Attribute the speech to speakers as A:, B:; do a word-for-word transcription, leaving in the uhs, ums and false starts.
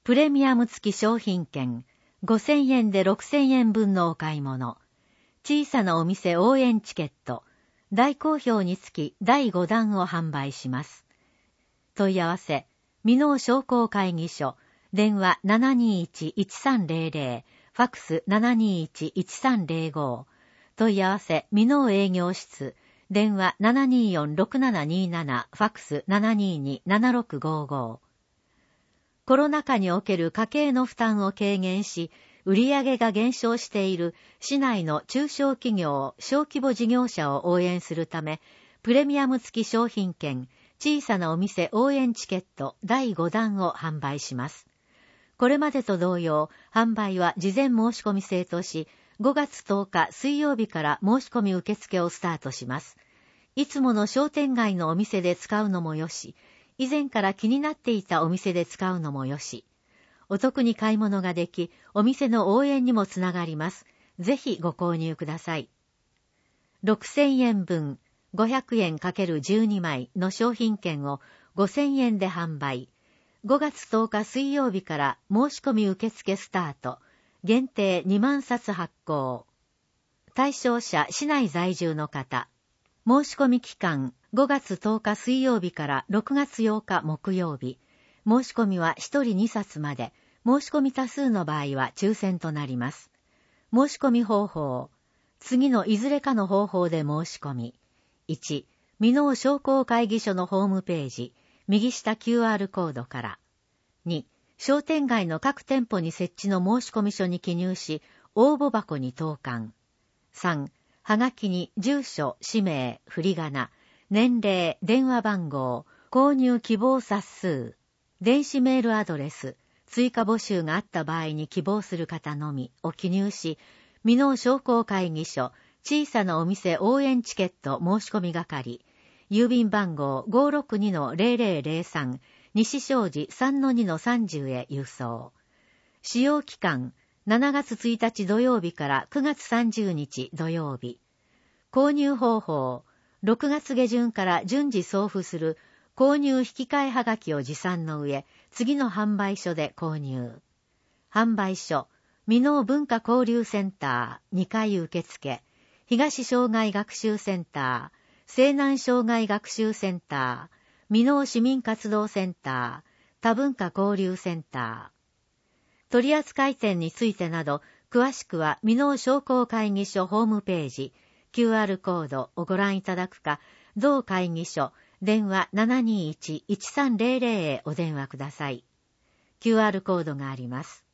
A: プレミアム付き商品券、ごせんえんでろくせんえんぶんのお買い物、小さなお店応援チケット、大好評につきだいごだんを販売します。問い合わせ、箕面商工会議所、電話 ななにいちいちさんぜろぜろ、ファックス ななにいちいちさんぜろご、問い合わせ、箕面営業室、電話 ななによんろくななになな、ファックス ななににななろくごご。コロナ禍における家計の負担を軽減し、売上が減少している市内の中小企業、小規模事業者を応援するため、プレミアム付き商品券、小さなお店応援チケットだいごだんを販売します。これまでと同様、販売は事前申し込み制とし、ごがつとおか水曜日から申し込み受付をスタートします。いつもの商店街のお店で使うのもよし、以前から気になっていたお店で使うのもよし、お得に買い物ができ、お店の応援にもつながります。ぜひご購入ください。ろくせんえんぶん、ごひゃくえん ×じゅうに 枚の商品券をごせんえんで販売。ごがつとおか水曜日から申し込み受付スタート。限定にまんさつ発行。対象者市内在住の方。申し込み期間ごがつとおか水曜日からろくがつようか木曜日。申し込みはひとりにさつまで。申し込み多数の場合は抽選となります。申し込み方法。次のいずれかの方法で申し込み。いち、箕面商工会議所のホームページ、右下 キューアール コードから。に、商店街の各店舗に設置の申込書に記入し、応募箱に投函。さん、はがきに住所、氏名、振り仮名、年齢、電話番号、購入希望冊数、電子メールアドレス、追加募集があった場合に希望する方のみを記入し、箕面商工会議所、小さなお店応援チケット申し込み係、郵便番号 ごーろくにのぜろぜろぜろさん、西小路 さんのにのさんじゅう へ郵送。使用期間、しちがつついたち土曜日からくがつさんじゅうにち土曜日。購入方法、ろくがつげじゅんから順次送付する購入引き換えはがきを持参の上、次の販売所で購入。販売所、箕面文化交流センターにかい受付、東障害学習センター、西南障害学習センター、箕面市民活動センター、多文化交流センター。取扱店についてなど、詳しくは箕面商工会議所ホームページ、キューアール コードをご覧いただくか、同会議所、電話 ななにいちいちさんぜろぜろ へお電話ください。キューアール コードがあります。